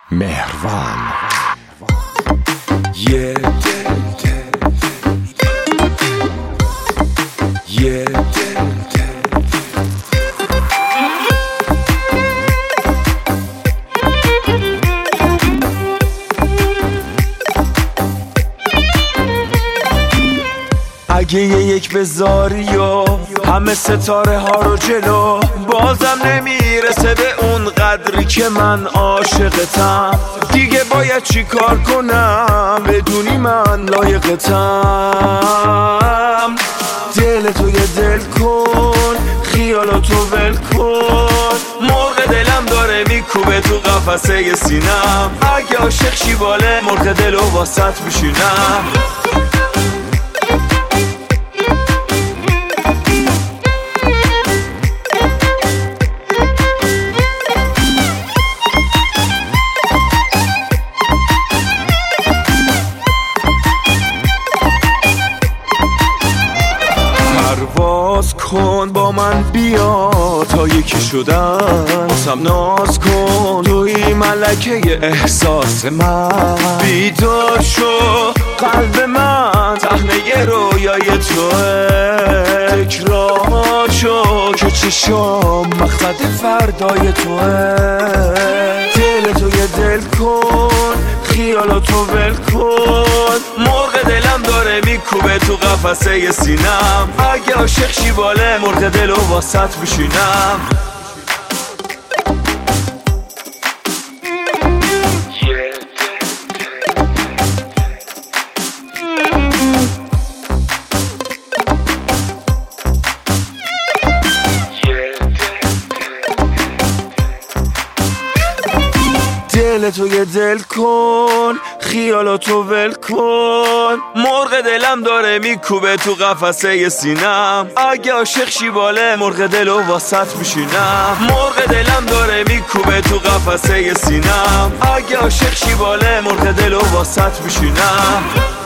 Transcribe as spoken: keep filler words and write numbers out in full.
مهروان. یه یه اگه یه یک بذاری و همه ستاره ها رو جلو، بازم نمیرسه به اون قدری که من عاشقتم. دیگه باید چی کار کنم بدونی من لایقتم؟ دل تو یه دل کن، خیالاتو ول کن، مرغ دلم داره میکوبه تو قفسه سینم. اگه عاشق شی باله مرغ دلو واسط میشینم. پرواز کن با من بیا تا یکی شدن، بازم ناز کن توی ملکه احساس من. بیدار شو قلب من تهنه رویای توه، تکرار شو که چشام مقصد فردای توه. دل تو یه دل کن، خیالاتو ول کن، مرغ دلم داره میکوبه تو قفسه سینم. اگه عاشق شی باله مرغ دلو واسط میشینم. دل تو یه دل کن، خیالاتو ول کن، مرغ دلم داره میکوبه تو قفسه سینم. اگه عاشق شی باله مرغ دلو واسط میشینم. مرغ دلم داره میکوبه تو قفسه سینم. اگه عاشق شی باله مرغ دلو واسط میشینم.